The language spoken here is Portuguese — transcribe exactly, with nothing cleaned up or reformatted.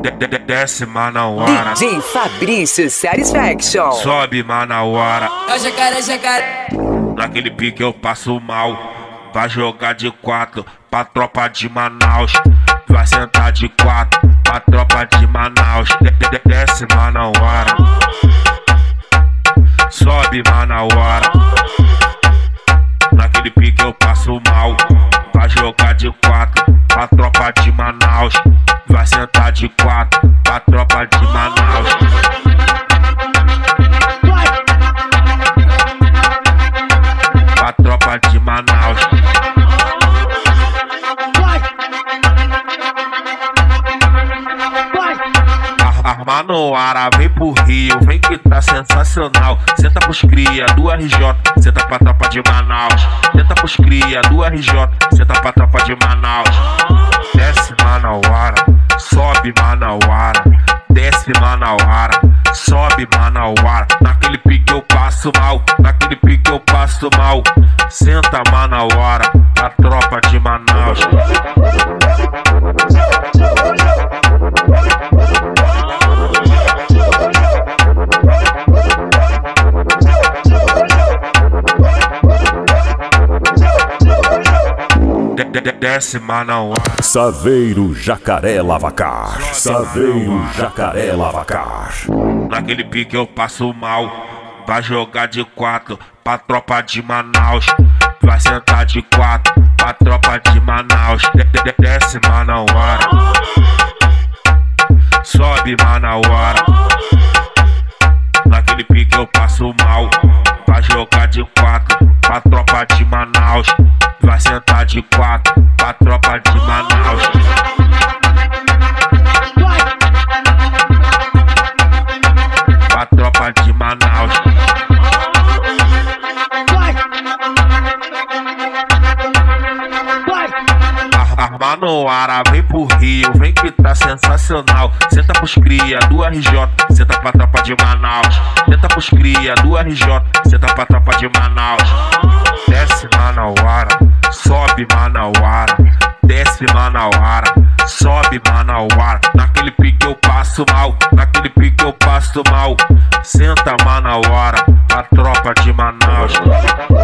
Desce Manauara, D J Fabrício Satisfaction. sobe Manauara. É jacaré, jacaré. Naquele pique eu passo mal. Vai jogar de quatro pra tropa de Manaus. Vai sentar de quatro pra tropa de Manaus. Desce Manauara, sobe Manauara. Naquele pique eu passo mal. Vai jogar de quatro pra tropa de Manaus. Vai sentar de quatro pra tropa de Manaus. Pra tropa de Manaus. Manauara, vem pro Rio, vem que tá sensacional. Senta pros cria do R J, senta pra tropa de Manaus. Senta pros cria do R J, senta pra tropa de Manaus. Desce Manauara, sobe Manauara. Desce Manauara, sobe Manauara. Naquele pique eu passo mal, naquele pique eu passo mal. Senta Manauara, pra tropa de Manaus. Desce Manauara, Saveiro Jacaré Lavacar, Saveiro Jacaré Lavacar. naquele pique eu passo mal. Vai jogar de quatro pra tropa de Manaus. Vai sentar de quatro pra tropa de Manaus. Desce Manauara, sobe Manauara. Naquele pique eu passo mal. Vai jogar de quatro pra tropa de Manaus. Vai sentar de quatro pra tropa de Manaus. Pra tropa de Manaus. Manauara, vem pro Rio, vem que tá sensacional. Senta pros cria do R J, senta pra tropa de Manaus. Senta pros cria do R J, senta pra tropa de Manaus. Desce Manauara, sobe Manauara. Desce Manauara, sobe Manauara. Naquele pique eu passo mal, naquele pique eu passo mal. Senta Manauara, a tropa de Manaus.